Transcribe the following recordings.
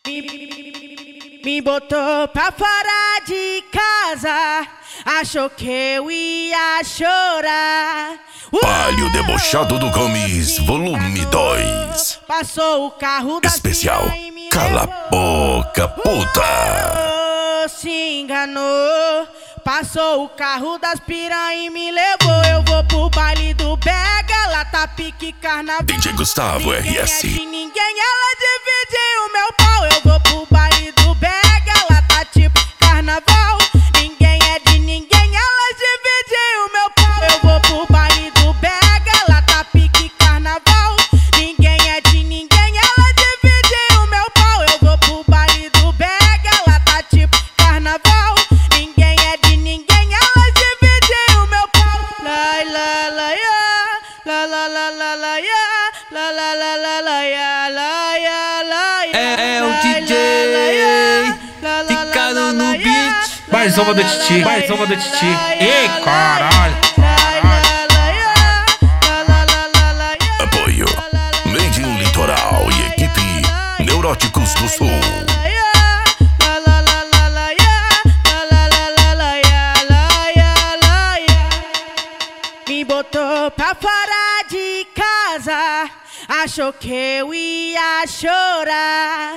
Me botou pra fora de casa, achou que eu ia chorar. Palio Debochado do Gomes, volume 2. Passou o carro da Especial piranha e me Cala a levou. Boca, puta. Se enganou. Passou o carro das piranha e me levou. Eu vou pro baile do Bega, lá tá pique carnaval. DJ Gustavo Ninguém é RS. de ninguém, ela divide o meu pau. Eu vou pro baile do Bega, lá tá tipo carnaval. Ninguém é de ninguém, ela divide o meu pau. Eu vou pro baile do Bega, lá tá pique carnaval. Ninguém é de ninguém, ela divide o meu pau. Eu vou pro baile do Bega, lá tá tipo carnaval. Ninguém é de ninguém, ela divide o meu pau. La la la ya, la la la la la ya, la la la la la ya, la ya la ya. É o DJ Ficado no beat. Mais uma do Titi, mais uma do Titi. Ei, caralho. Apoio Made in Litoral e equipe Neuróticos do Sul. Me botou pra fora de casa, achou que eu ia chorar.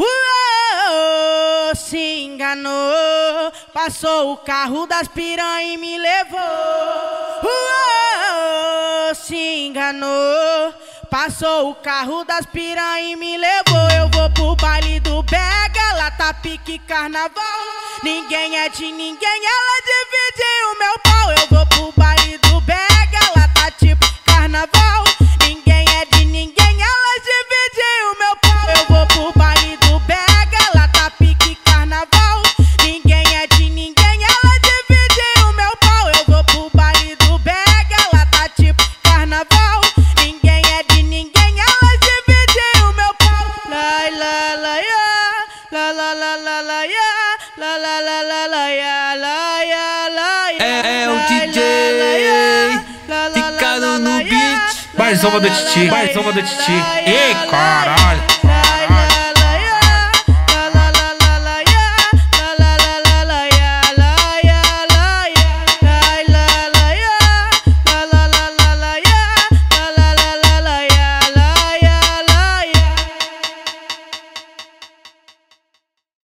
Se enganou. Passou o carro das piranha e me levou. Se enganou. Passou o carro das piranha e me levou. Eu vou pro baile do Bega, lá tá pique carnaval. Ninguém é de ninguém, ela divide o meu pau. Eu vou pro baile do Bega, lá tá tipo carnaval. Ninguém é de ninguém, ela divide o meu pau. Eu vou pro baile do Bega, lá tá pique carnaval. Ninguém é de ninguém, ela divide o meu pau. Eu vou pro baile do Bega, lá tá tipo carnaval. Ninguém é de ninguém, ela divide o meu pau. La la la ya, la la la la la ya, la la la la la ya, la ya la ya. É o DJ Ficado no beat. Mais uma do Titi, mais uma do Titi. Ei, caralho.